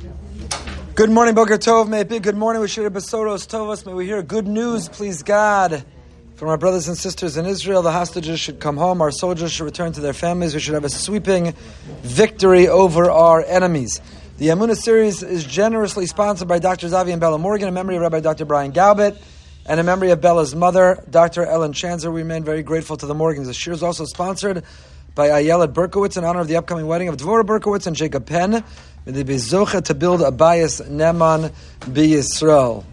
Good morning, Boker Tov. May it be good morning. We should have Besoros Tovos. May we hear good news, please God, from our brothers and sisters in Israel. The hostages should come home. Our soldiers should return to their families. We should have a sweeping victory over our enemies. The Emunah series is generously sponsored by Dr. Zavi and Bella Morgan, in memory of Rabbi Dr. Brian Galbet, and in memory of Bella's mother, Dr. Ellen Chanzer. We remain very grateful to the Morgans. The shir is also sponsored by Ayelet Berkowitz in honor of the upcoming wedding of Dvorah Berkowitz and Jacob Penn. May they be zocha to build a bias neman b'Yisrael.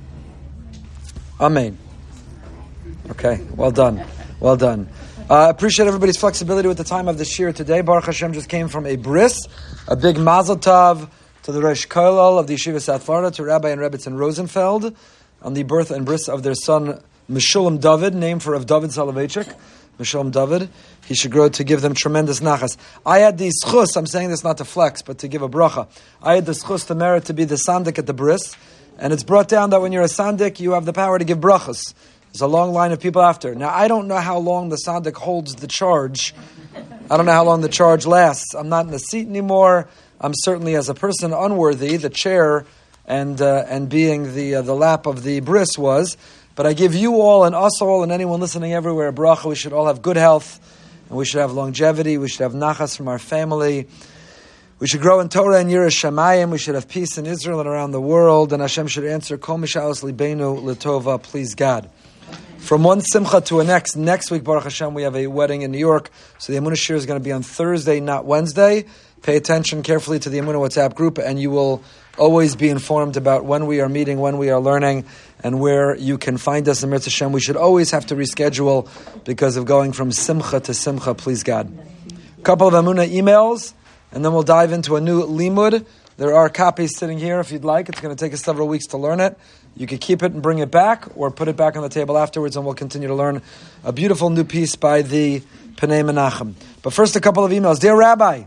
Amen. Okay, well done. Well done. Appreciate everybody's flexibility with the time of the shir today. Baruch Hashem just came from a bris, a big mazel tov to the Rosh Kollel of the Yeshiva South Florida, to Rabbi and Rebbetzin Rosenfeld, on the birth and bris of their son, Meshulam David, named for Rav David Soloveitchik. Meshulam David. He should grow to give them tremendous nachas. I had the schus, I'm saying this not to flex, but to give a bracha. I had the schus, the merit to be the sandik at the bris, and it's brought down that when you're a sandik, you have the power to give brachas. There's a long line of people after. Now, I don't know how long the sandik holds the charge. I don't know how long the charge lasts. I'm not in the seat anymore. I'm certainly, as a person, unworthy. The chair and being the lap of the bris was. But I give you all and us all and anyone listening everywhere a bracha. We should all have good health, and we should have longevity. We should have nachas from our family. We should grow in Torah and Yiras Shamayim. We should have peace in Israel and around the world. And Hashem should answer Kol Mishalos Libeinu L'Tova, please God. From one simcha to a next week, Baruch Hashem, we have a wedding in New York. So the Emunah Shir is going to be on Thursday, not Wednesday. Pay attention carefully to the Emunah WhatsApp group, and you will always be informed about when we are meeting, when we are learning, and where you can find us in Mirz Hashem. We should always have to reschedule because of going from simcha to simcha, please God. A couple of Emunah emails, and then we'll dive into a new limud. There are copies sitting here if you'd like. It's going to take us several weeks to learn it. You could keep it and bring it back, or put it back on the table afterwards, and we'll continue to learn a beautiful new piece by the Pnei Menachem. But first, a couple of emails. Dear Rabbi,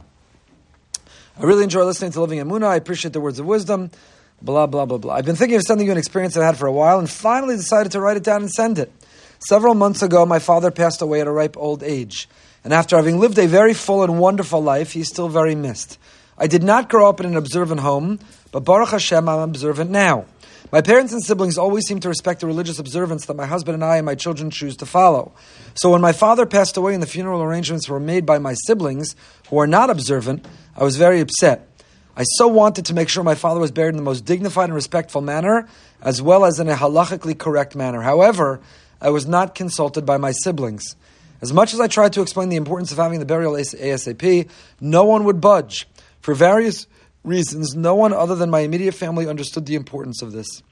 I really enjoy listening to Living Emunah. I appreciate the words of wisdom. Blah, blah, blah, blah. I've been thinking of sending you an experience that I had for a while, and finally decided to write it down and send it. Several months ago, my father passed away at a ripe old age. And after having lived a very full and wonderful life, he's still very missed. I did not grow up in an observant home, but Baruch Hashem, I'm observant now. My parents and siblings always seem to respect the religious observance that my husband and I and my children choose to follow. So when my father passed away and the funeral arrangements were made by my siblings, who are not observant, I was very upset. I so wanted to make sure my father was buried in the most dignified and respectful manner, as well as in a halachically correct manner. However, I was not consulted by my siblings. As much as I tried to explain the importance of having the burial ASAP, no one would budge. For various reasons, no one other than my immediate family understood the importance of this.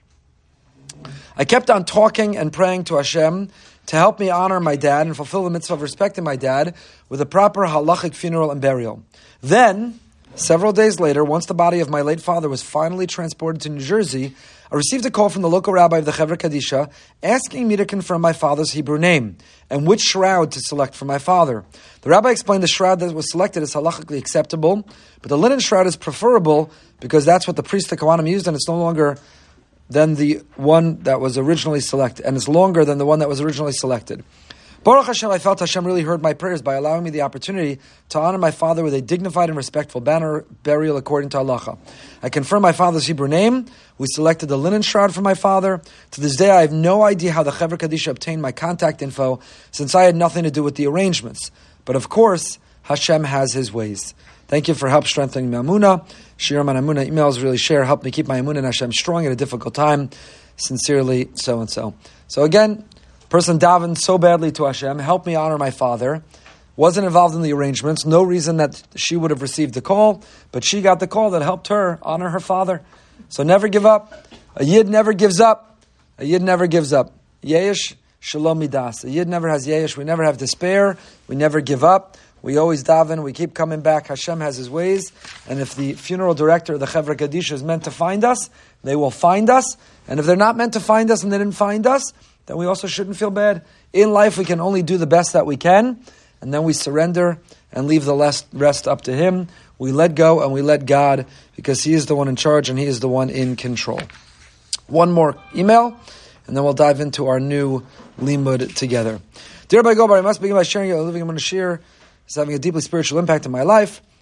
I kept on talking and praying to Hashem to help me honor my dad and fulfill the mitzvah of respecting my dad with a proper halachic funeral and burial. Then, several days later, once the body of my late father was finally transported to New Jersey, I received a call from the local rabbi of the Chevra Kadisha asking me to confirm my father's Hebrew name and which shroud to select for my father. The rabbi explained the shroud that was selected is halachically acceptable, but the linen shroud is preferable because that's what the priest, the Kohanim, used, and it's no longer than the one that was originally selected, and it's longer than the one that was originally selected. Baruch Hashem, I felt Hashem really heard my prayers by allowing me the opportunity to honor my father with a dignified and respectful burial according to halacha. I confirmed my father's Hebrew name. We selected the linen shroud for my father. To this day, I have no idea how the Chevra Kadisha obtained my contact info, since I had nothing to do with the arrangements. But of course, Hashem has His ways. Thank you for help strengthening my emunah. Shir man emunah emails really share, help me keep my emunah and Hashem strong at a difficult time. Sincerely, so and so. So again, person davened so badly to Hashem, help me honor my father, wasn't involved in the arrangements, no reason that she would have received the call, but she got the call that helped her honor her father. So never give up. A Yid never gives up. A Yid never gives up. Yesh shalom midas. A Yid never has yesh. We never have despair. We never give up. We always daven. We keep coming back. Hashem has His ways. And if the funeral director of the Chevra Kadisha is meant to find us, they will find us. And if they're not meant to find us and they didn't find us, then we also shouldn't feel bad. In life, we can only do the best that we can, and then we surrender and leave the rest up to Him. We let go and we let God, because He is the one in charge and He is the one in control. One more email, and then we'll dive into our new limud together. Dear Rabbi Goldberg, I must begin by sharing your living in Shir is having a deeply spiritual impact in my life.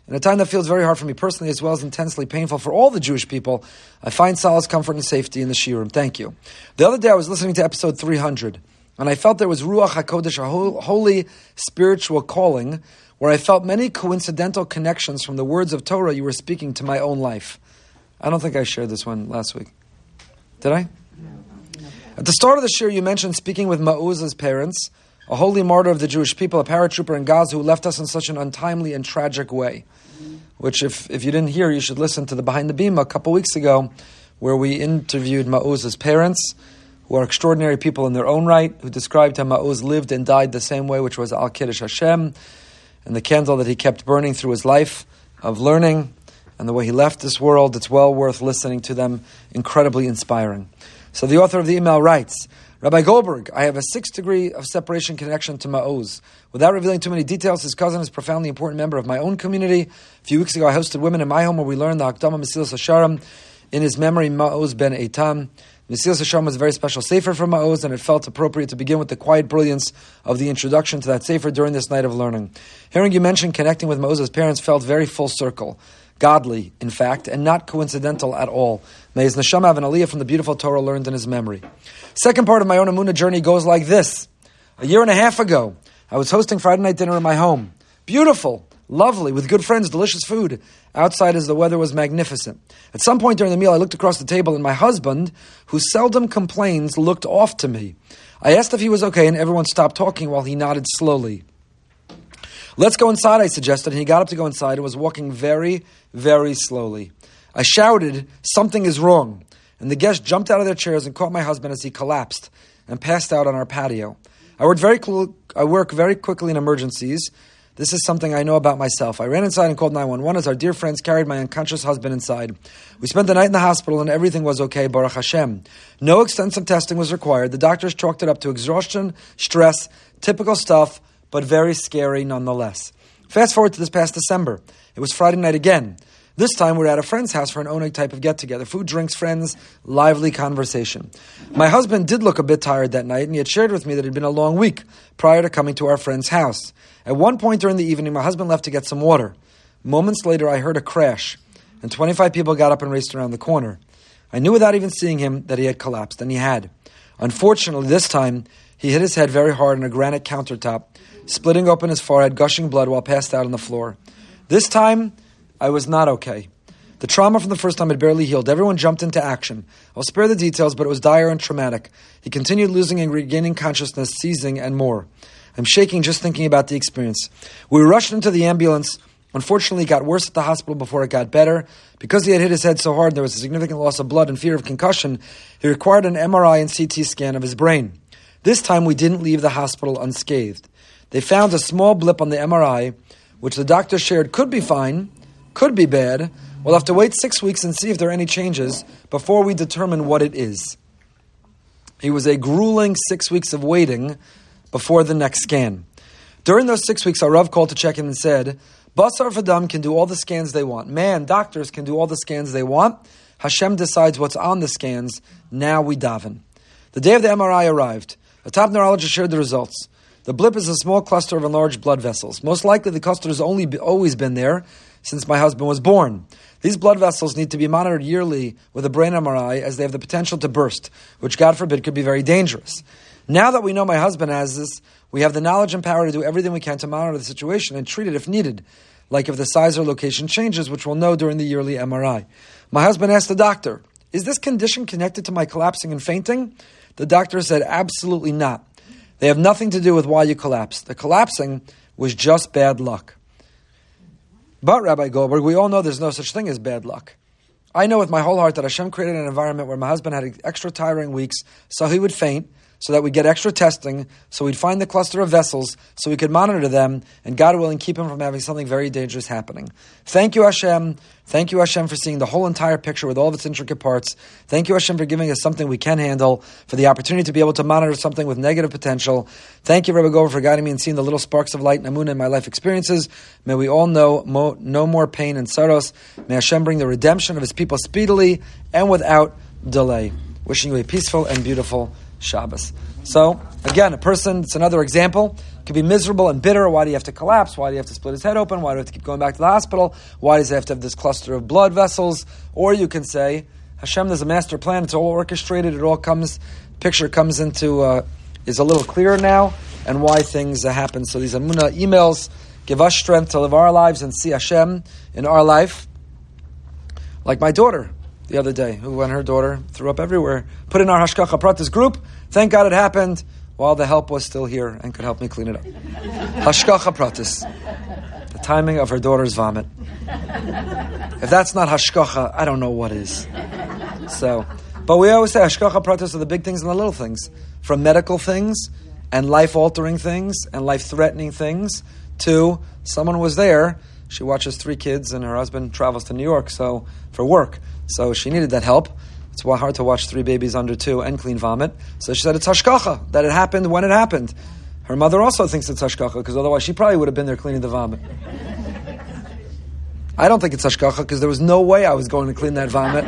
In a time that feels very hard for me personally as well as intensely painful for all the Jewish people, I find solace, comfort, and safety in the shiurim. Thank you. The other day I was listening to episode 300, and I felt there was Ruach HaKodesh, a holy spiritual calling, where I felt many coincidental connections from the words of Torah you were speaking to my own life. I don't think I shared this one last week. Did I? At the start of the shir, you mentioned speaking with Ma'uz's parents, a holy martyr of the Jewish people, a paratrooper in Gaza who left us in such an untimely and tragic way. Which, if you didn't hear, you should listen to the Behind the Beam a couple weeks ago, where we interviewed Ma'uz's parents, who are extraordinary people in their own right, who described how Ma'uz lived and died the same way, which was Al Kiddush Hashem, and the candle that he kept burning through his life of learning, and the way he left this world. It's well worth listening to them, incredibly inspiring. So the author of the email writes, Rabbi Goldberg, I have a 6 degree of separation connection to Ma'uz. Without revealing too many details, his cousin is a profoundly important member of my own community. A few weeks ago, I hosted women in my home where we learned the Hakdama Mesilas Hasharim in his memory, Ma'uz ben Eitan. Mesilas Hasharim was a very special sefer for Ma'uz, and it felt appropriate to begin with the quiet brilliance of the introduction to that sefer during this night of learning. Hearing you mention connecting with Ma'uz's parents felt very full circle. Godly, in fact, and not coincidental at all. May his neshama have an aliyah from the beautiful Torah learned in his memory. Second part of my own Emunah journey goes like this. A year and a half ago, I was hosting Friday night dinner in my home. Beautiful, lovely, with good friends, delicious food. Outside as the weather was magnificent. At some point during the meal, I looked across the table and my husband, who seldom complains, looked off to me. I asked if he was okay and everyone stopped talking while he nodded slowly. Let's go inside, I suggested, and he got up to go inside and was walking very, very slowly. I shouted, something is wrong, and the guests jumped out of their chairs and caught my husband as he collapsed and passed out on our patio. I work very quickly in emergencies. This is something I know about myself. I ran inside and called 911 as our dear friends carried my unconscious husband inside. We spent the night in the hospital and everything was okay, Baruch Hashem. No extensive testing was required. The doctors chalked it up to exhaustion, stress, typical stuff, but very scary nonetheless. Fast forward to this past December. It was Friday night again. This time we're at a friend's house for an oneg type of get-together. Food, drinks, friends, lively conversation. My husband did look a bit tired that night, and he had shared with me that it had been a long week prior to coming to our friend's house. At one point during the evening, my husband left to get some water. Moments later, I heard a crash, and 25 people got up and raced around the corner. I knew without even seeing him that he had collapsed, and he had. Unfortunately, this time, he hit his head very hard on a granite countertop, splitting open his forehead, gushing blood while passed out on the floor. This time, I was not okay. The trauma from the first time had barely healed. Everyone jumped into action. I'll spare the details, but it was dire and traumatic. He continued losing and regaining consciousness, seizing, and more. I'm shaking just thinking about the experience. We rushed into the ambulance. Unfortunately, it got worse at the hospital before it got better. Because he had hit his head so hard, there was a significant loss of blood and fear of concussion. He required an MRI and CT scan of his brain. This time, we didn't leave the hospital unscathed. They found a small blip on the MRI, which the doctor shared could be fine, could be bad. We'll have to wait 6 weeks and see if there are any changes before we determine what it is. It was a grueling 6 weeks of waiting before the next scan. During those 6 weeks, our Rav called to check in and said, Basar V'dam can do all the scans they want. Man, doctors can do all the scans they want. Hashem decides what's on the scans. Now we daven. The day of the MRI arrived. A top neurologist shared the results. The blip is a small cluster of enlarged blood vessels. Most likely the cluster has always been there since my husband was born. These blood vessels need to be monitored yearly with a brain MRI as they have the potential to burst, which God forbid could be very dangerous. Now that we know my husband has this, we have the knowledge and power to do everything we can to monitor the situation and treat it if needed, like if the size or location changes, which we'll know during the yearly MRI. My husband asked the doctor, is this condition connected to my collapsing and fainting? The doctor said, absolutely not. They have nothing to do with why you collapsed. The collapsing was just bad luck. But, Rabbi Goldberg, we all know there's no such thing as bad luck. I know with my whole heart that Hashem created an environment where my husband had extra tiring weeks so he would faint, so that we'd get extra testing, so we'd find the cluster of vessels, so we could monitor them, and God willing, keep him from having something very dangerous happening. Thank you, Hashem. Thank you, Hashem, for seeing the whole entire picture with all of its intricate parts. Thank you, Hashem, for giving us something we can handle, for the opportunity to be able to monitor something with negative potential. Thank you, Rabbi Gover, for guiding me and seeing the little sparks of light and Amunah in my life experiences. May we all know no more pain and sorrows. May Hashem bring the redemption of his people speedily and without delay. Wishing you a peaceful and beautiful Shabbos. So, again, it's another example could be miserable and bitter. Why do you have to collapse? Why do you have to split his head open? Why do you have to keep going back to the hospital? Why does he have to have this cluster of blood vessels? Or you can say, Hashem, there's a master plan. It's all orchestrated. It all comes, picture comes into, is a little clearer now, and why things happen. So these Amunah emails give us strength to live our lives and see Hashem in our life. Like my daughter the other day, when her daughter threw up everywhere, put in our Hashgacha Pratis group. Thank God it happened while the help was still here and could help me clean it up. Hashgacha Pratis. The timing of her daughter's vomit. If that's not Hashgacha, I don't know what is. So, but we always say Hashgacha Pratis are the big things and the little things. From medical things and life-altering things and life-threatening things to someone was there. She watches 3 kids and her husband travels to New York for work. So she needed that help. It's hard to watch 3 babies under 2 and clean vomit. So she said it's hashgacha, that it happened when it happened. Her mother also thinks it's hashgacha, because otherwise she probably would have been there cleaning the vomit. I don't think it's hashgacha, because there was no way I was going to clean that vomit.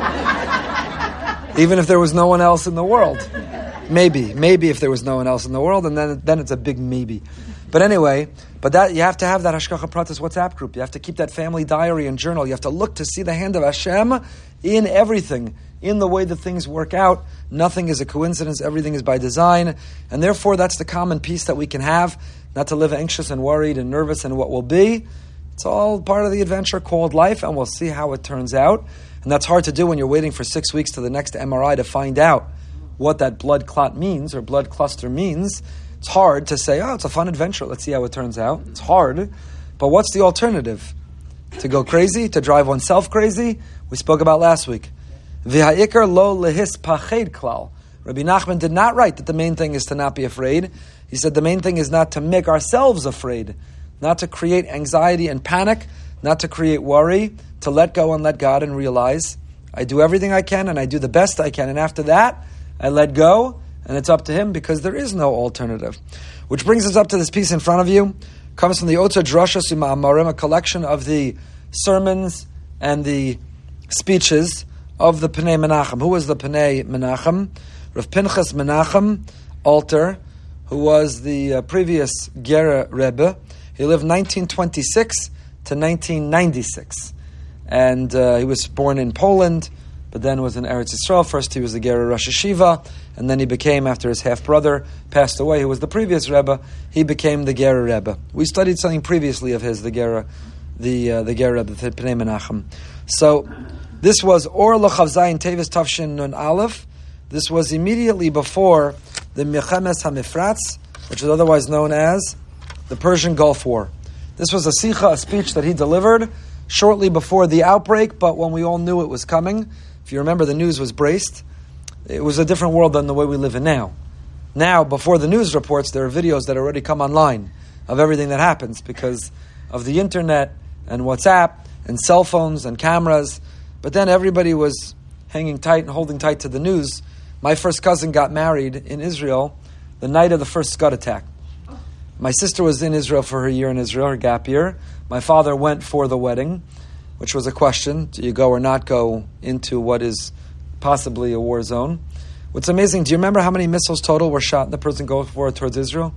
Even if there was no one else in the world. Maybe if there was no one else in the world, and then it's a big maybe. But anyway, that you have to have that Hashgacha Pratis WhatsApp group. You have to keep that family diary and journal. You have to look to see the hand of Hashem in everything, in the way that things work out. Nothing is a coincidence. Everything is by design. And therefore, that's the common peace that we can have, not to live anxious and worried and nervous and what will be. It's all part of the adventure called life, and we'll see how it turns out. And that's hard to do when you're waiting for 6 weeks to the next MRI to find out what that blood clot means or blood cluster means. It's hard to say, it's a fun adventure. Let's see how it turns out. It's hard. But what's the alternative? To go crazy? To drive oneself crazy? We spoke about last week. V'ha'ikar lo lehis pached klal. Rabbi Nachman did not write that the main thing is to not be afraid. He said the main thing is not to make ourselves afraid, not to create anxiety and panic, not to create worry, to let go and let God and realize I do everything I can and I do the best I can. And after that, I let go, and it's up to Him because there is no alternative. Which brings us up to this piece in front of you. Comes from the Otza Drashos U'Ma'amarim, a collection of the sermons and the speeches of the Pnei Menachem. Who was the Pnei Menachem? Rav Pinchas Menachem Alter, who was the previous Gera Rebbe. He lived 1926 to 1996. And he was born in Poland, but then was in Eretz Yisrael. First he was the Gera Rosh Hashiva, and then he became, after his half-brother passed away, who was the previous Rebbe, he became the Gera Rebbe. We studied something previously of his, the Gera Rebbe, the Pnei Menachem. So, this was Or L'Chav Zayin Tevis Tavshin Nun Aleph. This was immediately before the Milchemes HaMifratz, which is otherwise known as the Persian Gulf War. This was a sicha, a speech that he delivered shortly before the outbreak, but when we all knew it was coming. If you remember, the news was braced. It was a different world than the way we live in now. Now, before the news reports, there are videos that already come online of everything that happens because of the internet and WhatsApp and cell phones and cameras. But then everybody was hanging tight and holding tight to the news. My first cousin got married in Israel the night of the first Scud attack. My sister was in Israel for her year in Israel, her gap year. My father went for the wedding, which was a question. Do you go or not go into what is possibly a war zone? What's amazing, do you remember how many missiles total were shot in the Persian Gulf War towards Israel?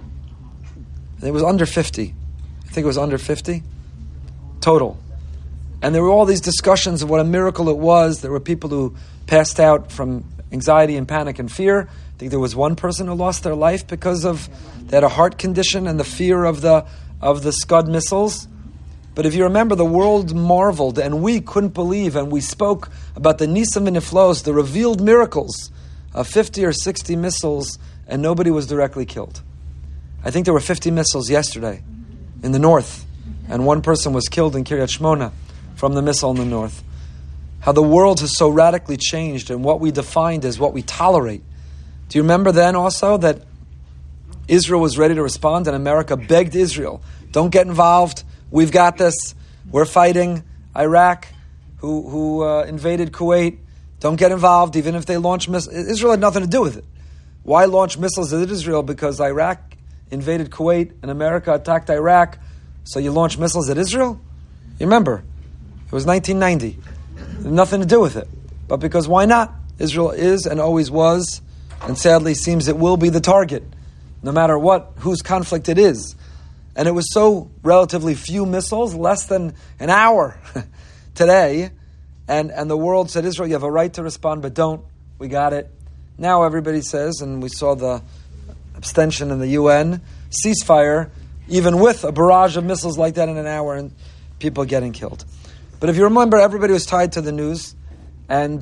It was under 50. I think it was under 50 total. And there were all these discussions of what a miracle it was. There were people who passed out from anxiety and panic and fear. I think there was one person who lost their life because they had a heart condition and the fear of the Scud missiles. But if you remember, the world marveled, and we couldn't believe, and we spoke about the Nisim v'Niflos, the revealed miracles of 50 or 60 missiles, and nobody was directly killed. I think there were 50 missiles yesterday in the north, and one person was killed in Kiryat Shmona from the missile in the north. How the world has so radically changed, and what we defined as what we tolerate. Do you remember then also that Israel was ready to respond, and America begged Israel, don't get involved, we've got this, we're fighting. Iraq, who invaded Kuwait, don't get involved, even if they launch missiles. Israel had nothing to do with it. Why launch missiles at Israel? Because Iraq invaded Kuwait and America attacked Iraq, so you launch missiles at Israel? You remember, it was 1990. It had nothing to do with it. But because why not? Israel is and always was, and sadly seems it will be the target no matter whose conflict it is. And it was so relatively few missiles, less than an hour today. And the world said, Israel, you have a right to respond, but don't. We got it. Now everybody says, and we saw the abstention in the UN, ceasefire, even with a barrage of missiles like that in an hour and people getting killed. But if you remember, everybody was tied to the news. And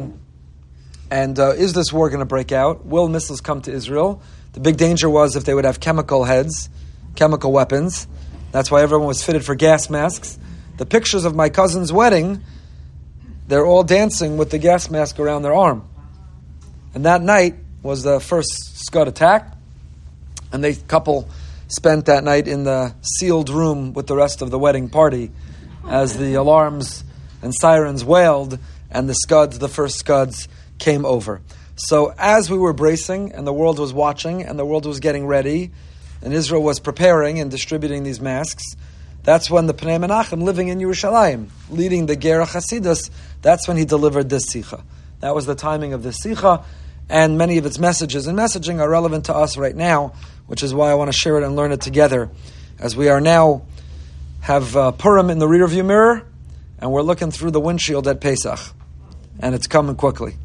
is this war going to break out? Will missiles come to Israel? The big danger was if they would have chemical heads, chemical weapons. That's why everyone was fitted for gas masks. The pictures of my cousin's wedding, they're all dancing with the gas mask around their arm. And that night was the first Scud attack. And the couple spent that night in the sealed room with the rest of the wedding party as the alarms and sirens wailed and the first Scuds came over. So as we were bracing and the world was watching and the world was getting ready and Israel was preparing and distributing these masks, that's when the Pnei Menachem, living in Yerushalayim, leading the Ger HaChasidus, that's when he delivered this Sikha. That was the timing of this Sikha, and many of its messages and messaging are relevant to us right now, which is why I want to share it and learn it together, as we are now have Purim in the rearview mirror, and we're looking through the windshield at Pesach, and it's coming quickly.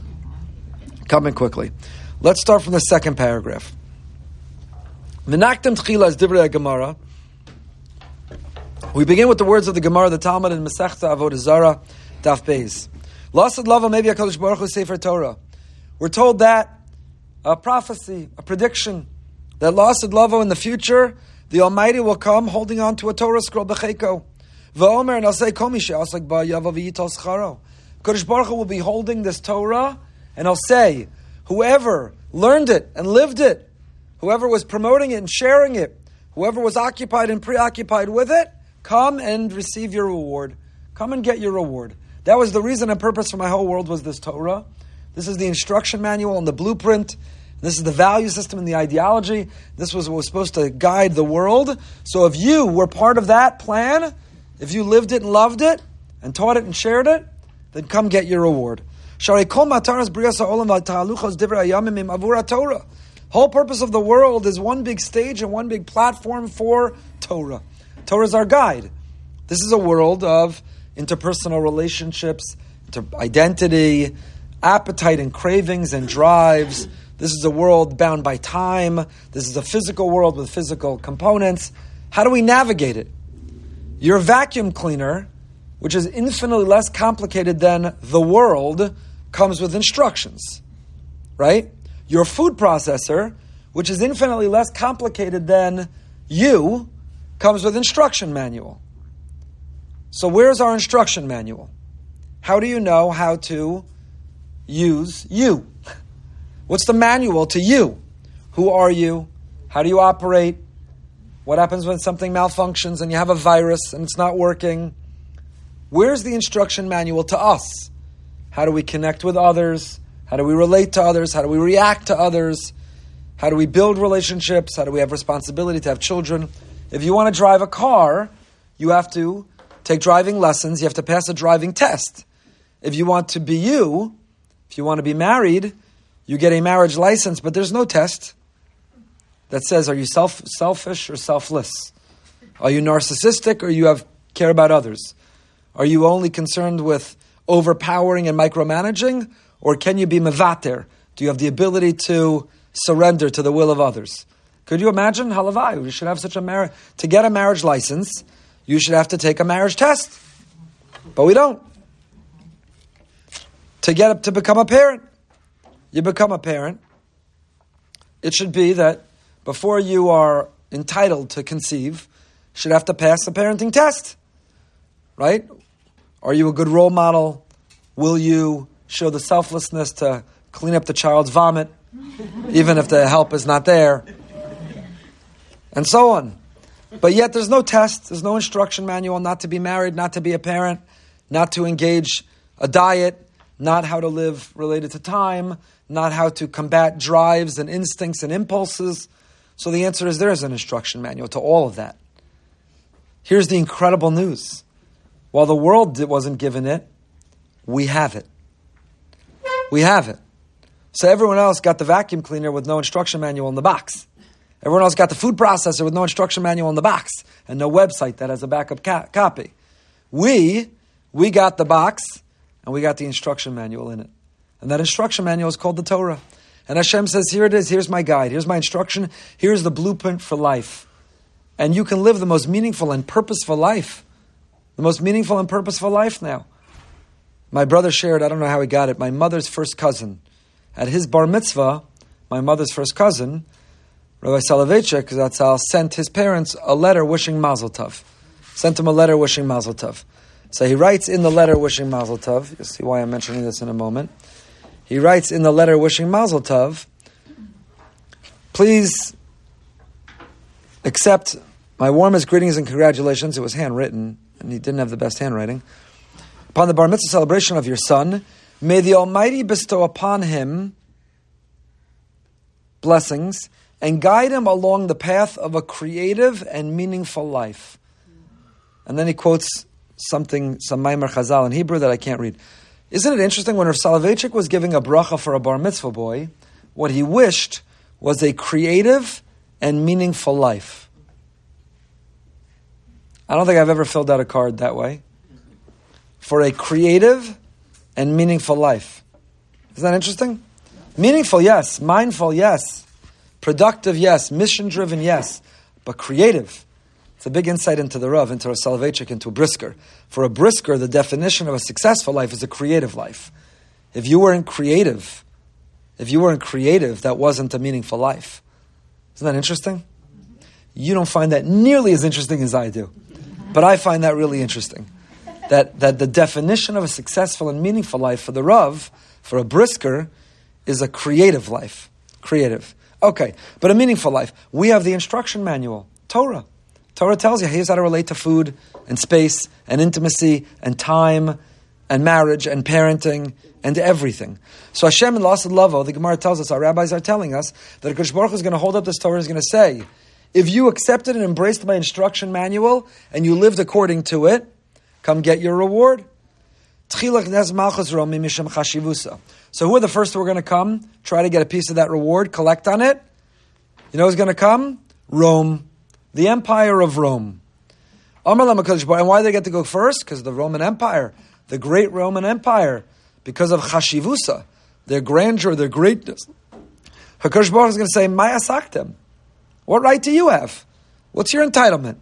Let's start from the second paragraph. Menaktem tchila is divrei Gemara. We begin with the words of the Gemara, the Talmud in Masechta Avodah Zarah, Daf Beis. Lasad lava maybe HaKadosh Baruch Hu Sefer Torah. We're told that a prophecy, a prediction, that Lasad lava in the future, the Almighty will come holding on to a Torah scroll b'cheiko. V'omer, and I'll say, Kol mi she'asak ba yava v'yital scharo. Kadosh Baruch Hu will be holding this Torah, and I'll say, whoever learned it and lived it, whoever was promoting it and sharing it, whoever was occupied and preoccupied with it, come and receive your reward. Come and get your reward. That was the reason and purpose for my whole world was this Torah. This is the instruction manual and the blueprint. This is the value system and the ideology. This was what was supposed to guide the world. So if you were part of that plan, if you lived it and loved it, and taught it and shared it, then come get your reward. Whole purpose of the world is one big stage and one big platform for Torah. Torah is our guide. This is a world of interpersonal relationships, identity, appetite and cravings and drives. This is a world bound by time. This is a physical world with physical components. How do we navigate it? Your vacuum cleaner, which is infinitely less complicated than the world, comes with instructions, right? Your food processor, which is infinitely less complicated than you, comes with instruction manual. So where's our instruction manual? How do you know how to use you? What's the manual to you? Who are you? How do you operate? What happens when something malfunctions and you have a virus and it's not working? Where's the instruction manual to us? How do we connect with others? How do we relate to others? How do we react to others? How do we build relationships? How do we have responsibility to have children? If you want to drive a car, you have to take driving lessons. You have to pass a driving test. If you want to be you, if you want to be married, you get a marriage license, but there's no test that says, are you selfish or selfless? Are you narcissistic or you care about others? Are you only concerned with overpowering and micromanaging, or can you be mevater? Do you have the ability to surrender to the will of others? Could you imagine? Halavai, you should have such a marriage. To get a marriage license, you should have to take a marriage test. But we don't. To become a parent, you become a parent. It should be that before you are entitled to conceive, you should have to pass a parenting test. Right? Are you a good role model? Will you show the selflessness to clean up the child's vomit, even if the help is not there? And so on. But yet there's no test, there's no instruction manual not to be married, not to be a parent, not to engage a diet, not how to live related to time, not how to combat drives and instincts and impulses. So the answer is there is an instruction manual to all of that. Here's the incredible news. While the world wasn't given it, we have it. We have it. So everyone else got the vacuum cleaner with no instruction manual in the box. Everyone else got the food processor with no instruction manual in the box and no website that has a backup copy. We got the box and we got the instruction manual in it. And that instruction manual is called the Torah. And Hashem says, here it is, here's my guide, here's my instruction, here's the blueprint for life. And you can live the most meaningful and purposeful life. The most meaningful and purposeful life now. My brother shared, I don't know how he got it, my mother's first cousin. At his bar mitzvah, my mother's first cousin, Rabbi Soloveitchik Zatzal, sent his parents a letter wishing Mazel Tov. Sent him a letter wishing Mazel Tov. So he writes in the letter wishing Mazel Tov, you'll see why I'm mentioning this in a moment. He writes in the letter wishing Mazel Tov, please accept my warmest greetings and congratulations. It was handwritten, and he didn't have the best handwriting. Upon the bar mitzvah celebration of your son, may the Almighty bestow upon him blessings and guide him along the path of a creative and meaningful life. And then he quotes some Maimer Chazal in Hebrew that I can't read. Isn't it interesting when Rav Soloveitchik was giving a bracha for a bar mitzvah boy, what he wished was a creative and meaningful life. I don't think I've ever filled out a card that way. For a creative and meaningful life. Isn't that interesting? Meaningful, yes. Mindful, yes. Productive, yes. Mission-driven, yes. But creative. It's a big insight into the Rav, into a Soloveitchik, into a Brisker. For a Brisker, the definition of a successful life is a creative life. If you weren't creative, that wasn't a meaningful life. Isn't that interesting? You don't find that nearly as interesting as I do. But I find that really interesting. That the definition of a successful and meaningful life for the Rav, for a Brisker, is a creative life. Creative. Okay, but a meaningful life. We have the instruction manual, Torah. Torah tells you here's how to relate to food and space and intimacy and time and marriage and parenting and everything. So Hashem in Lasad Lavo, the Gemara tells us, our rabbis are telling us, that HaKadosh Baruch Hu is going to hold up this Torah and is going to say, if you accepted and embraced my instruction manual and you lived according to it, come get your reward. So who are the first who are going to come? Try to get a piece of that reward, collect on it. You know who's going to come? Rome. The Empire of Rome. And why do they get to go first? Because the Roman Empire, the great Roman Empire, because of Chashivusa, their grandeur, their greatness. HaKadosh Baruch Hu is going to say, Maya Saktem. What right do you have? What's your entitlement?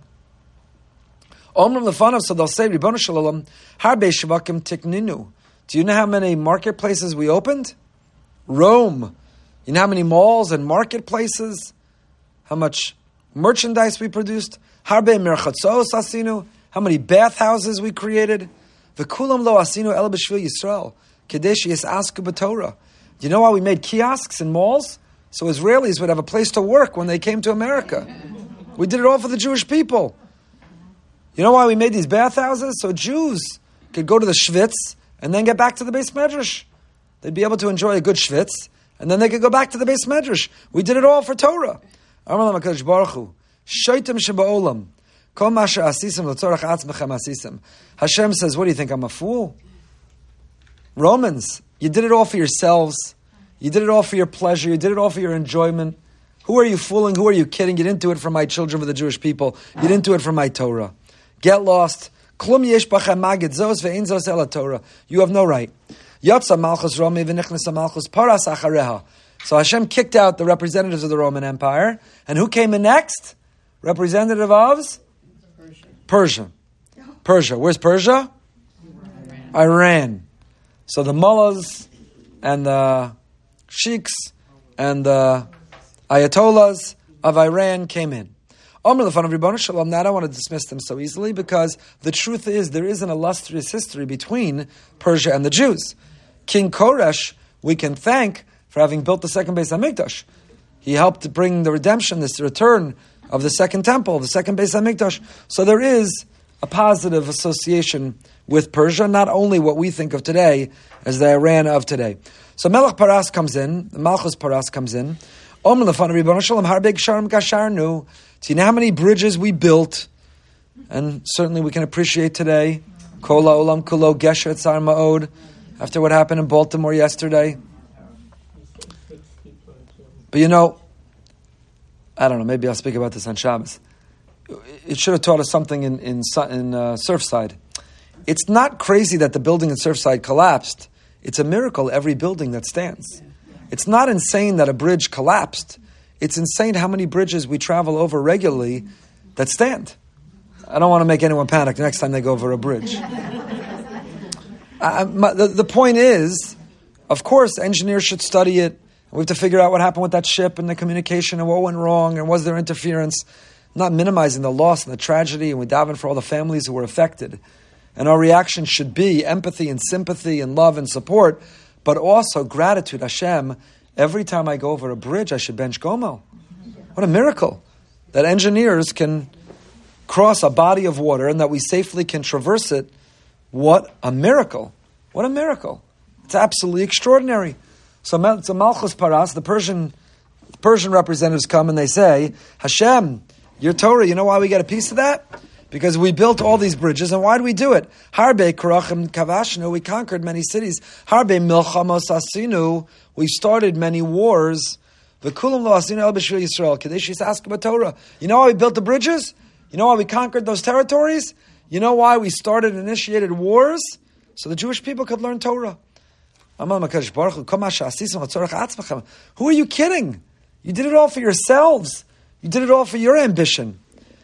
So they'll say, Ribono Shel Olam, Harbe Shvakim Tikninu. Do you know how many marketplaces we opened? Rome. You know how many malls and marketplaces? How much merchandise we produced? Harbe Merchatzos Asinu. How many bathhouses we created? V'kulam lo asinu el b'shvil Yisrael. Kadesh yisasku b'Torah. Do you know why we made kiosks in malls? So Israelis would have a place to work when they came to America. We did it all for the Jewish people. You know why we made these bathhouses? So Jews could go to the Schwitz and then get back to the Beis Medrash. They'd be able to enjoy a good Schwitz, and then they could go back to the Beis Medrash. We did it all for Torah. Amar HaKadosh Baruch Hu, Shaitim sheba'olam, kol ma she'asisim l'tzorach atzmechem asisim. Hashem says, what do you think, I'm a fool? Romans, you did it all for yourselves. You did it all for your pleasure. You did it all for your enjoyment. Who are you fooling? Who are you kidding? You didn't do it for my children, for the Jewish people. You didn't do it for my Torah. Get lost. Klum yesh bachem magid zos ve'in zos el Torah. You have no right. Yapsa malchus Romi v'nichnesa malchus paras achareha. So Hashem kicked out the representatives of the Roman Empire. And who came in next? Representative of? Persia. Persia. Where's Persia? Iran. So the mullahs and the sheiks and the ayatollahs of Iran came in. Now I don't want to dismiss them so easily because the truth is there is an illustrious history between Persia and the Jews. King Koresh, we can thank for having built the second Beis HaMikdash. He helped to bring the redemption, this return of the second temple, the second Beis HaMikdash. So there is a positive association with Persia, not only what we think of today as the Iran of today. So Melech Paras comes in, the Malchus Paras comes in. Do you know how many bridges we built? And certainly we can appreciate today. Kol ha'olam kulo gesher tzar ma'od. After what happened in Baltimore yesterday. But you know, I don't know, maybe I'll speak about this on Shabbos. It should have taught us something in Surfside. It's not crazy that the building in Surfside collapsed. It's a miracle every building that stands. It's not insane that a bridge collapsed. It's insane how many bridges we travel over regularly that stand. I don't want to make anyone panic the next time they go over a bridge. The point is, of course, engineers should study it. We have to figure out what happened with that ship and the communication and what went wrong and was there interference. I'm not minimizing the loss and the tragedy, and we daven for all the families who were affected. And our reaction should be empathy and sympathy and love and support, but also gratitude. Hashem, every time I go over a bridge, I should bench Gomo. What a miracle that engineers can cross a body of water and that we safely can traverse it. What a miracle. What a miracle. It's absolutely extraordinary. So Malchus Paras, the Persian representatives come and they say, Hashem, your Torah, you know why we get a piece of that? Because we built all these bridges, and why do we do it? Harbe Karachim Kavashnu, we conquered many cities. Harbe Milchamos Asinu, we started many wars. V'kulam lo asinu el b'shvil Yisrael. Kadesh ask about Torah. You know why we built the bridges? You know why we conquered those territories? You know why we started and initiated wars? So the Jewish people could learn Torah. Who are you kidding? You did it all for yourselves. You did it all for your ambition.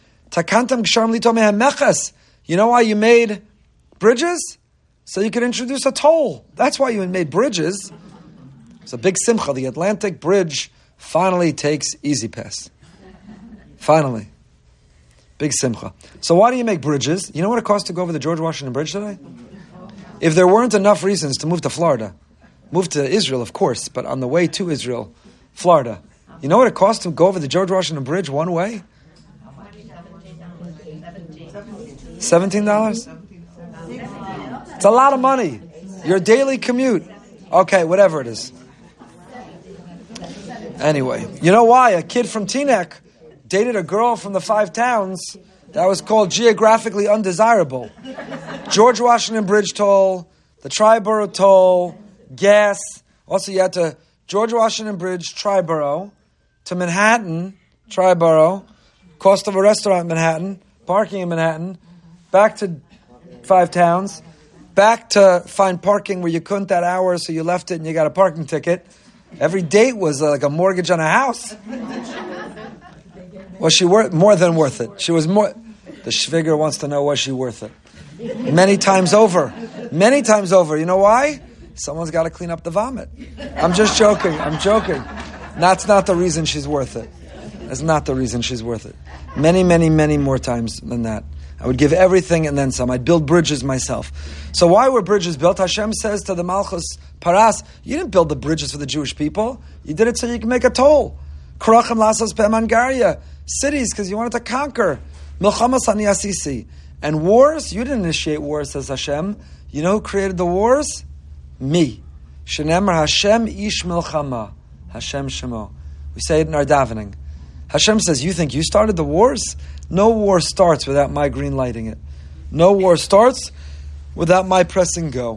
You know why you made bridges? So you could introduce a toll. That's why you made bridges. It's a big simcha. The Atlantic Bridge finally takes Easy Pass. Finally. Big simcha. So why do you make bridges? You know what it costs to go over the George Washington Bridge today? If there weren't enough reasons to move to Florida, move to Israel, of course, but on the way to Israel, Florida, you know what it costs to go over the George Washington Bridge one way? $17? It's a lot of money. Your daily commute. Okay, whatever it is. Anyway, you know why? A kid from Teaneck dated a girl from the 5 towns that was called geographically undesirable. George Washington Bridge toll, the Triborough toll, gas. Also, you had to George Washington Bridge, Triborough, to Manhattan, Triborough, cost of a restaurant in Manhattan, parking in Manhattan, back to 5 towns, back to find parking where you couldn't that hour, so you left it and you got a parking ticket. Every date was like a mortgage on a house. Was she more than worth it? She was more. The Shviger wants to know, was she worth it? Many times over. Many times over. You know why? Someone's got to clean up the vomit. I'm just joking. I'm joking. That's not the reason she's worth it. That's not the reason she's worth it. Many, many, many more times than that. I would give everything and then some. I'd build bridges myself. So why were bridges built? Hashem says to the Malchus Paras, you didn't build the bridges for the Jewish people. You did it so you can make a toll. Karachim lasos be'mangaria. Cities, because you wanted to conquer. Milchamas ani asisi. And wars, you didn't initiate wars, says Hashem. You know who created the wars? Me. Shenemar Hashem ish milchama. Hashem shemo. We say it in our davening. Hashem says, you think you started the wars? No war starts without my green lighting it. No war starts without my pressing go.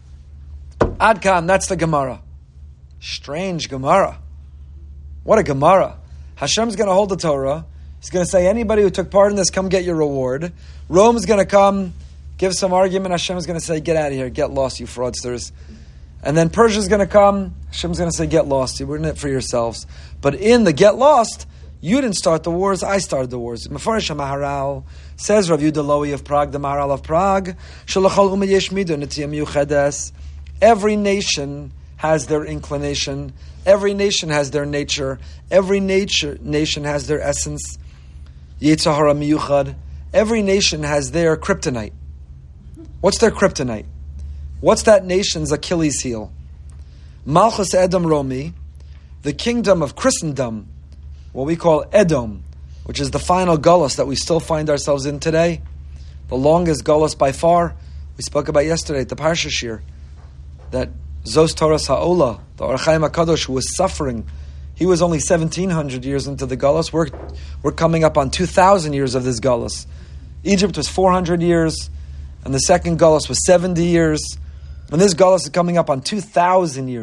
Adkan, that's the Gemara. Strange Gemara. What a Gemara. Hashem's going to hold the Torah. He's going to say, anybody who took part in this, come get your reward. Rome's going to come, give some argument. Hashem's going to say, get out of here, get lost, you fraudsters. And then Persia's going to come. Hashem's going to say, get lost. You were in it for yourselves. But in the get lost, you didn't start the wars, I started the wars. Mefarish HaMaharal, says Rav Yehuda Lowy of Prague, the Maharal of Prague, Shalachol Uma Yesh Midu Nitiyah Miyuchedes. Every nation has their inclination. Every nation has their nature. Every nation has their essence. Yetzer Hara Miyuchad. Every nation has their kryptonite. What's their kryptonite? What's that nation's Achilles heel? Malchus Edom Romi, the kingdom of Christendom, what we call Edom, which is the final gullus that we still find ourselves in today. The longest gullus by far. We spoke about yesterday at the Parsha Shir, that Zos Toras Ha'olah, the Or Chaim HaKadosh, who was suffering, he was only 1,700 years into the gullus. We're coming up on 2,000 years of this gullus. Egypt was 400 years, and the second gullus was 70 years. And this gullus is coming up on 2,000 years.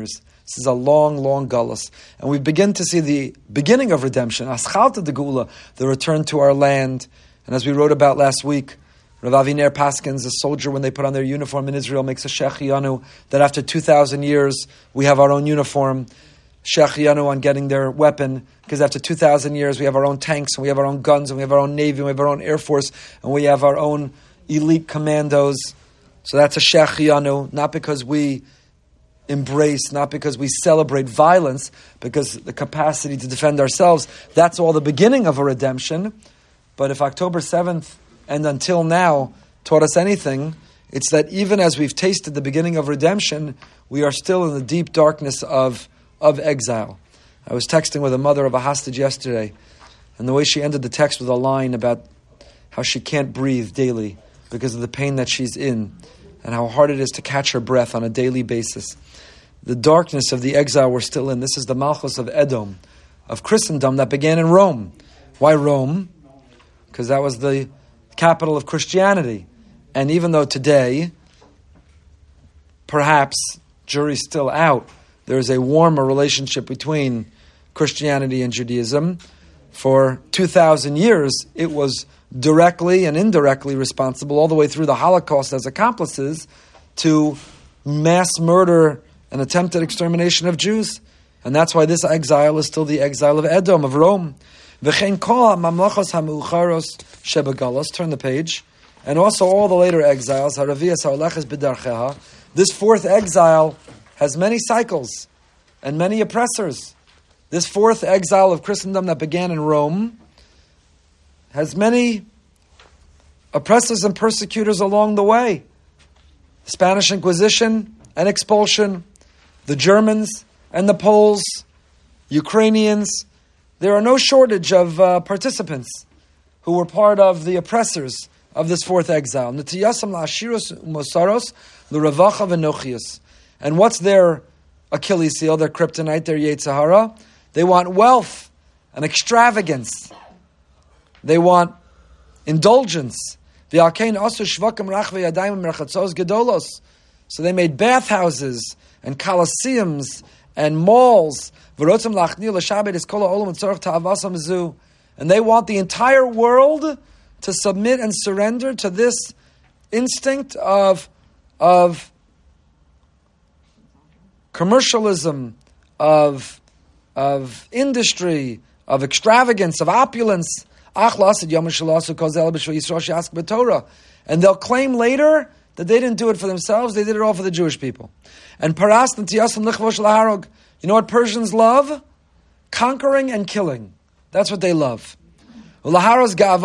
This is a long, long galus. And we begin to see the beginning of redemption, Aschalta de Geula, the return to our land. And as we wrote about last week, Rav Aviner Paskins, a soldier, when they put on their uniform in Israel, makes a Shechianu, that after 2,000 years, we have our own uniform. Shechianu on getting their weapon, because after 2,000 years, we have our own tanks, and we have our own guns, and we have our own navy, and we have our own air force, and we have our own elite commandos. So that's a Shechianu, not because we embrace, not because we celebrate violence, because the capacity to defend ourselves, that's all the beginning of a redemption. But if October 7th and until now taught us anything, it's that even as we've tasted the beginning of redemption, we are still in the deep darkness of exile. I was texting with a mother of a hostage yesterday, and the way she ended the text with a line about how she can't breathe daily because of the pain that she's in, and how hard it is to catch her breath on a daily basis. The darkness of the exile we're still in. This is the Malchus of Edom, of Christendom, that began in Rome. Why Rome? Because that was the capital of Christianity. And even though today, perhaps, jury's still out, there is a warmer relationship between Christianity and Judaism, for 2,000 years it was directly and indirectly responsible, all the way through the Holocaust as accomplices, to mass murder and attempted extermination of Jews. And that's why this exile is still the exile of Edom, of Rome. Turn the page. And also all the later exiles, this fourth exile has many cycles and many oppressors. This fourth exile of Christendom that began in Rome has many oppressors and persecutors along the way. The Spanish Inquisition and expulsion, the Germans and the Poles, Ukrainians. There are no shortage of participants who were part of the oppressors of this fourth exile. And what's their Achilles heel, their kryptonite, their Yetzer Hara? They want wealth and extravagance. They want indulgence. So they made bathhouses and coliseums and malls. And they want the entire world to submit and surrender to this instinct of commercialism, of industry, of extravagance, of opulence. And they'll claim later that they didn't do it for themselves, they did it all for the Jewish people. And you know what Persians love? Conquering and killing. That's what they love. They're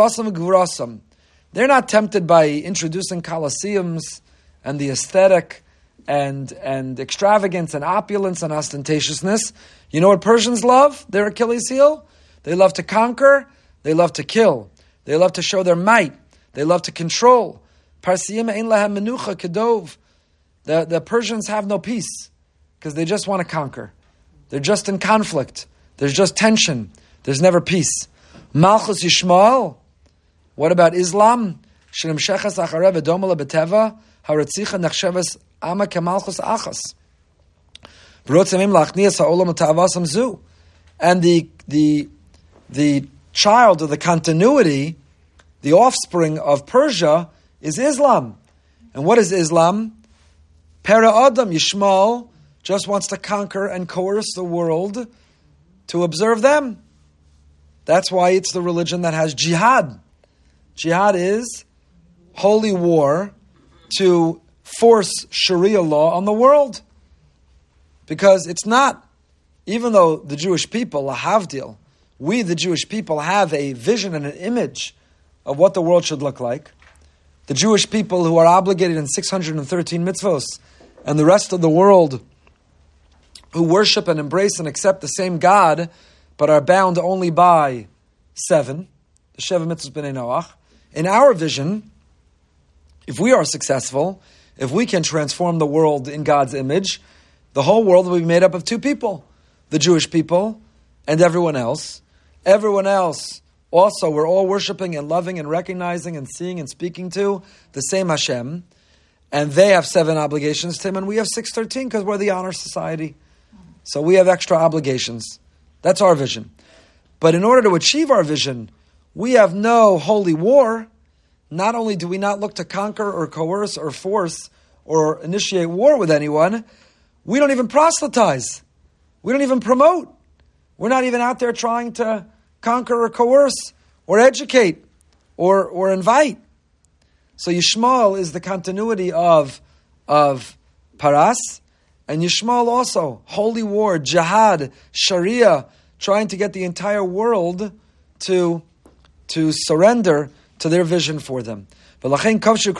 not tempted by introducing coliseums and the aesthetic and extravagance and opulence and ostentatiousness. You know what Persians love? Their Achilles heel? They love to conquer, they love to kill, they love to show their might, they love to control. The Persians have no peace because they just want to conquer. They're just in conflict. There's just tension. There's never peace. Malchus Yishmael. What about Islam? And the child of the continuity, the offspring of Persia, is Islam. And what is Islam? Pera Adam Yishmael just wants to conquer and coerce the world to observe them. That's why it's the religion that has jihad. Jihad is holy war to force Sharia law on the world. Because it's not, even though the Jewish people, lahavdil, we the Jewish people have a vision and an image of what the world should look like. The Jewish people who are obligated in 613 mitzvos, and the rest of the world who worship and embrace and accept the same God, but are bound only by 7, the Sheva Mitzvos B'nai Noach. In our vision, if we are successful, if we can transform the world in God's image, the whole world will be made up of 2 people, the Jewish people and everyone else. Everyone else also, we're all worshiping and loving and recognizing and seeing and speaking to the same Hashem. And they have 7 obligations to Him, and we have 613 because we're the honor society. So we have extra obligations. That's our vision. But in order to achieve our vision, we have no holy war. Not only do we not look to conquer or coerce or force or initiate war with anyone, we don't even proselytize. We don't even promote. We're not even out there trying to conquer or coerce or educate or invite. So Yishmael is the continuity of Paras, and Yishmael also, holy war, jihad, Sharia, trying to get the entire world to surrender to their vision for them. And they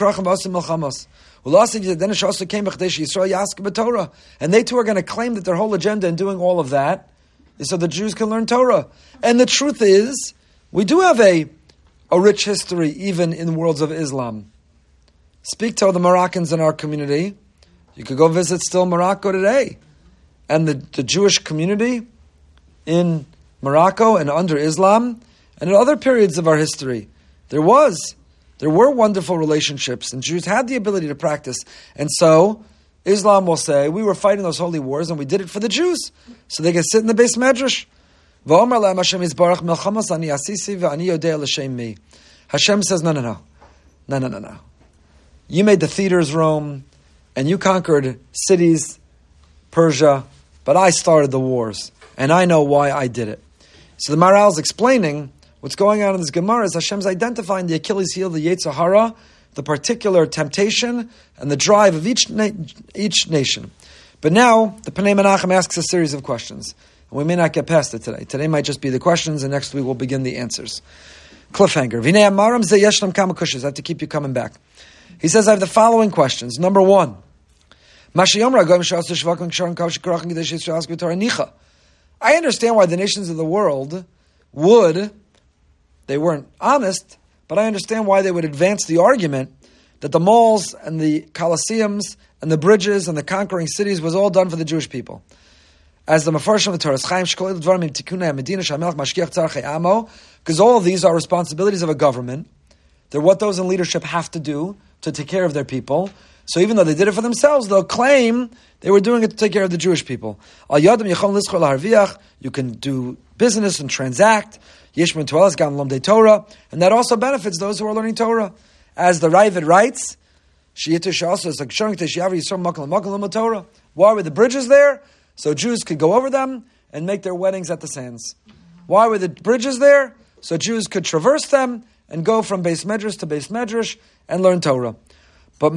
too are going to claim that their whole agenda in doing all of that is so the Jews can learn Torah. And the truth is, we do have a rich history even in worlds of Islam. Speak to the Moroccans in our community. You could go visit still Morocco today. And the Jewish community in Morocco and under Islam and in other periods of our history, there were wonderful relationships, and Jews had the ability to practice. And so Islam will say, we were fighting those holy wars and we did it for the Jews, so they can sit in the Beis Medrash. Hashem says, no. You made the theaters Rome, and you conquered cities, Persia, but I started the wars, and I know why I did it. So the Maharal is explaining what's going on in this Gemara is Hashem's identifying the Achilles heel, the Yetzer Hara, the particular temptation and the drive of each nation. But now, the Pnei Menachem asks a series of questions. And we may not get past it today. Today might just be the questions, and next week we'll begin the answers. Cliffhanger. Vinei Amaram ze yeshnam kama kushas. I have to keep you coming back. He says, I have the following questions. Number one. I understand why the nations of the world they weren't honest, but I understand why they would advance the argument that the malls and the Colosseums and the bridges and the conquering cities was all done for the Jewish people. As the Mefarshim of the Torah, because all of these are responsibilities of a government. They're what those in leadership have to do to take care of their people. So even though they did it for themselves, they'll claim they were doing it to take care of the Jewish people. You can do business and transact. And that also benefits those who are learning Torah. As the Ravid writes, why were the bridges there? So Jews could go over them and make their weddings at the sands. Why were the bridges there? So Jews could traverse them and go from Beis Medrash to Beis Medrash and learn Torah. But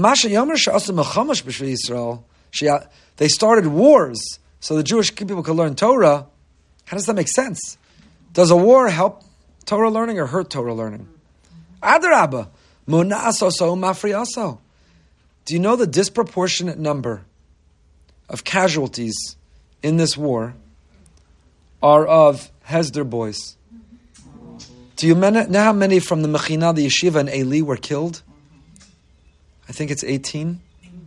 they started wars so the Jewish people could learn Torah. How does that make sense? Does a war help Torah learning or hurt Torah learning? Adarabba, muna'asoso mafriaso. Do you know the disproportionate number of casualties in this war are of Hesder boys? Do you know how many from the Mechina, the yeshiva in Eli were killed? I think it's 18.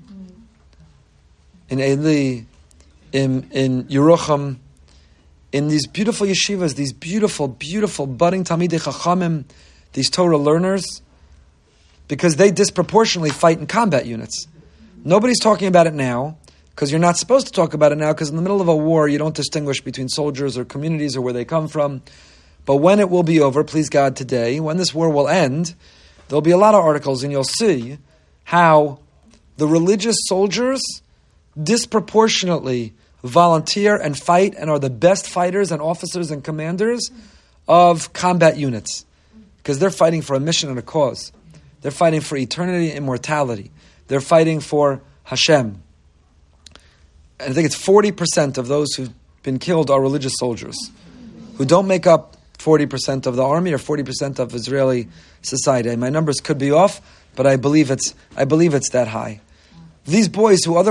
In Eli, in Yerucham, in these beautiful yeshivas, these beautiful, beautiful budding Talmidei Chachamim, these Torah learners, because they disproportionately fight in combat units. Nobody's talking about it now, because you're not supposed to talk about it now, because in the middle of a war, you don't distinguish between soldiers or communities or where they come from. But when it will be over, please God, today, when this war will end, there'll be a lot of articles, and you'll see how the religious soldiers disproportionately volunteer and fight and are the best fighters and officers and commanders of combat units. Because they're fighting for a mission and a cause. They're fighting for eternity and immortality. They're fighting for Hashem. And I think it's 40% of those who've been killed are religious soldiers, who don't make up 40% of the army or 40% of Israeli society. My numbers could be off, but I believe it's that high. These boys, by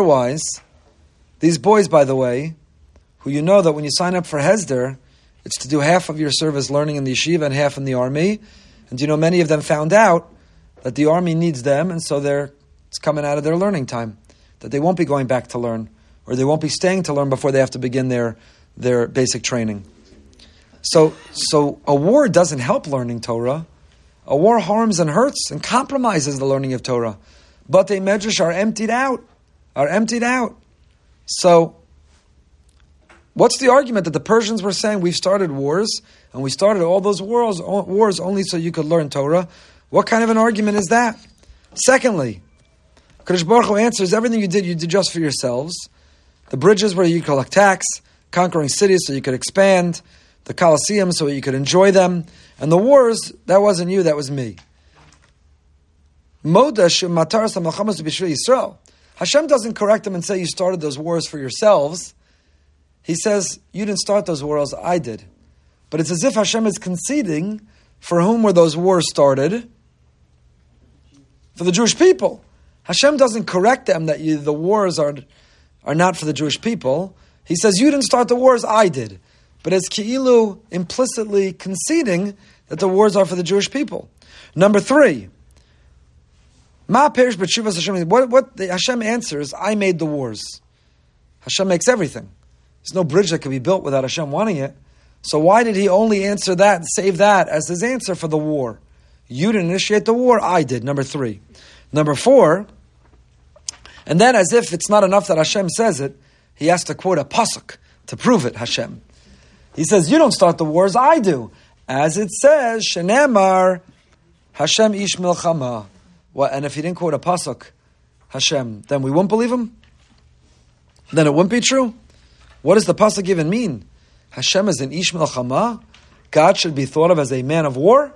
the way, who you know that when you sign up for Hesder, it's to do half of your service learning in the yeshiva and half in the army. And you know, many of them found out that the army needs them, and so it's coming out of their learning time, that they won't be going back to learn, or they won't be staying to learn before they have to begin their basic training. So a war doesn't help learning Torah. A war harms and hurts and compromises the learning of Torah. But the medrash are emptied out. So What's the argument that the Persians were saying we've started wars, and we started all those wars only so you could learn Torah? What kind of an argument is that? Secondly, Kadosh Baruch Hu answers, everything you did just for yourselves. The bridges where you collect tax, conquering cities so you could expand, the Colosseum so you could enjoy them, and the wars, that wasn't you, that was me. Hashem doesn't correct them and say you started those wars for yourselves. He says, you didn't start those wars, I did. But it's as if Hashem is conceding for whom were those wars started? For the Jewish people. Hashem doesn't correct them that the wars are not for the Jewish people. He says, you didn't start the wars, I did. But it's Ki'ilu implicitly conceding that the wars are for the Jewish people. Number 3, what Hashem answers, I made the wars. Hashem makes everything. There's no bridge that can be built without Hashem wanting it. So why did he only answer that and save that as his answer for the war? You didn't initiate the war, I did. Number 3. Number 4, and then as if it's not enough that Hashem says it, he has to quote a pasuk to prove it, Hashem. He says, you don't start the wars, I do. As it says, Shenemar, Hashem ish milchama. And if he didn't quote a pasuk, Hashem, then we won't believe him? Then it wouldn't be true? What does the pasuk even mean? Hashem is an ish milchama? God should be thought of as a man of war?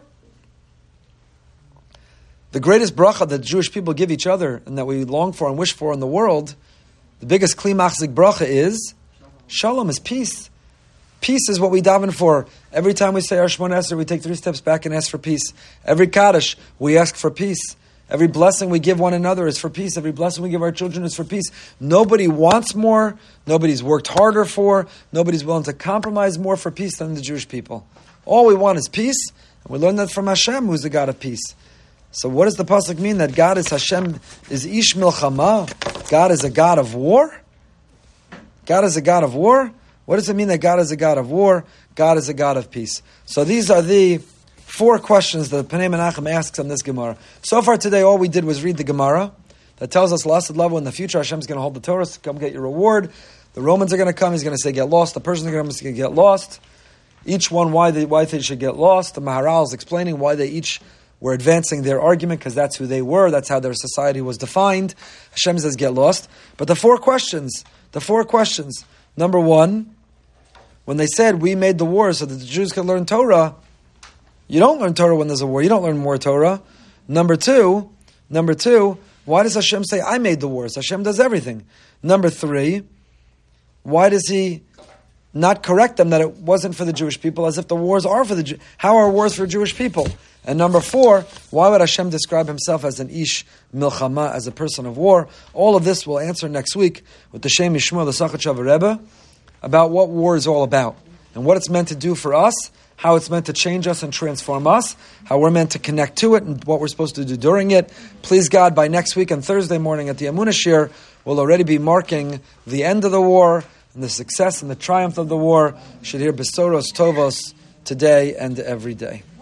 The greatest bracha that Jewish people give each other and that we long for and wish for in the world, the biggest kli machzik bracha is shalom, is peace. Peace is what we daven for. Every time we say our Shemona Esrei, we take 3 steps back and ask for peace. Every Kaddish, we ask for peace. Every blessing we give one another is for peace. Every blessing we give our children is for peace. Nobody wants more. Nobody's worked harder for. Nobody's willing to compromise more for peace than the Jewish people. All we want is peace, and we learn that from Hashem, who's the God of peace. So what does the pasuk mean that God is Hashem, is ish milchama? God is a God of war? God is a God of war? What does it mean that God is a God of war? God is a God of peace. So these are the 4 questions that Pnei Menachem asks on this Gemara. So far today, all we did was read the Gemara that tells us, Lasad Lavo, in the future, Hashem's going to hold the Torah, so come get your reward. The Romans are going to come, he's going to say, get lost. The Persians are going to get lost. Each one, why they should get lost. The Maharal is explaining why they each were advancing their argument, because that's who they were, that's how their society was defined. Hashem says, get lost. But the 4 questions, number 1, when they said, we made the war so that the Jews could learn Torah, you don't learn Torah when there's a war. You don't learn more Torah. Number two, why does Hashem say, I made the wars? Hashem does everything. Number 3, why does he not correct them that it wasn't for the Jewish people, as if the wars are for the how are wars for Jewish people? And number 4, why would Hashem describe himself as an ish milchama, as a person of war? All of this we'll answer next week with the Shem Yishmuel, the Sachat Rebbe, about what war is all about and what it's meant to do for us, how it's meant to change us and transform us, how we're meant to connect to it and what we're supposed to do during it. Please God, by next week on Thursday morning at the Amunah Shir, we'll already be marking the end of the war and the success and the triumph of the war. You should hear Besoros Tovos today and every day.